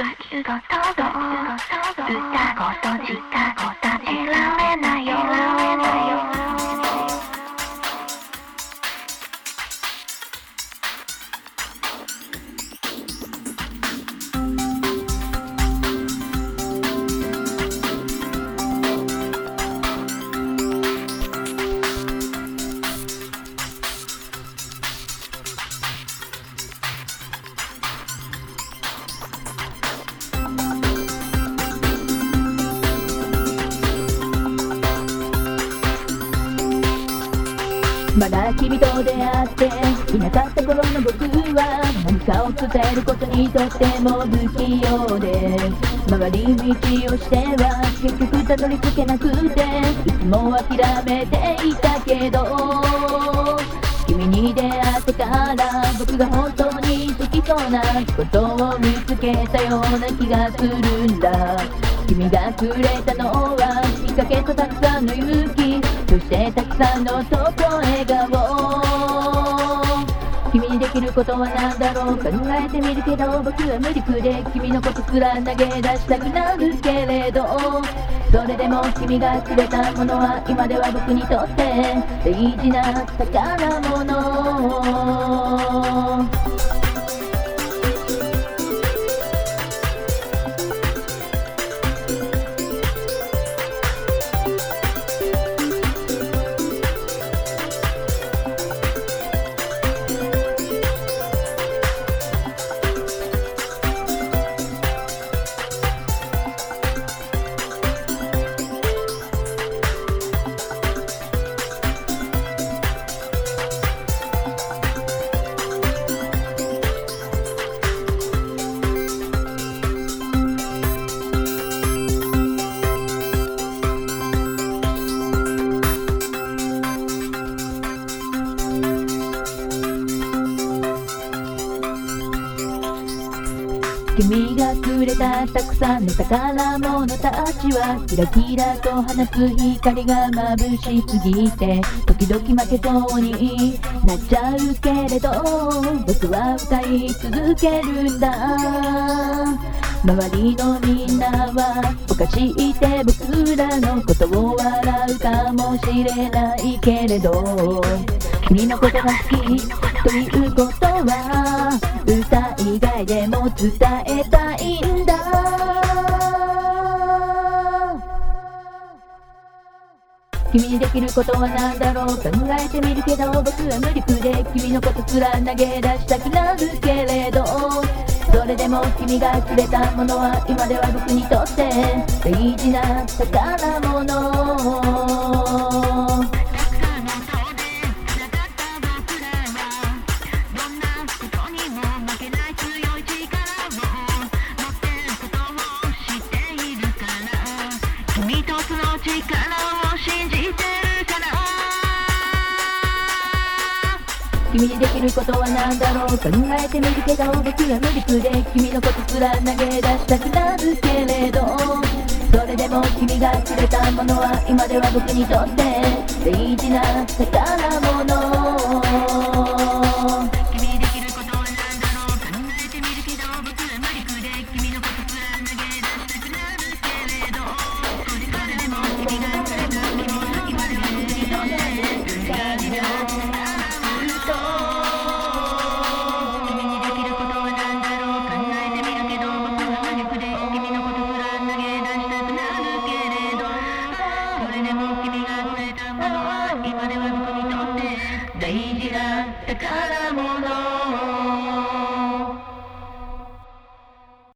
きことどう歌こと自他答えられないよまだ君と出会っていなかった頃の僕は何かを伝えることにとっても不器用で回り道をしては結局たどり着けなくていつも諦めていたけど君に出会ってから僕が本当に好きそうなことを見つけたような気がするんだ君がくれたのはきっかけとたくさんの勇気そしてたくさんのそっと笑顔君にできることは何だろう考えてみるけど僕は無力で君のことすら投げ出したくなるけれどそれでも君がくれたものは今では僕にとって大事な宝物君がくれたたくさんの宝物たちはキラキラと放つ光が眩しすぎて時々負けそうになっちゃうけれど僕は歌い続けるんだ周りのみんなはおかしいって僕らのことを笑うかもしれないけれど君のことが好きということは歌以外でも伝えたいんだ君にできることは何だろう考えてみるけど僕は無力で君のことすら投げ出したくなるけれどそれでも君がくれたものは今では僕にとって大事な宝物君にできることは何だろう考えてみるけど僕は無力で君のことすら投げ出したくなるけれどそれでも君がくれたものは今では僕にとって大事な宝物君にできることは何だろう考えてみるけど僕は無力で君のことすら投げ出したくなるけれどそれでも君がくれたものは今では僕にとって大事な今では僕にとって大事な宝物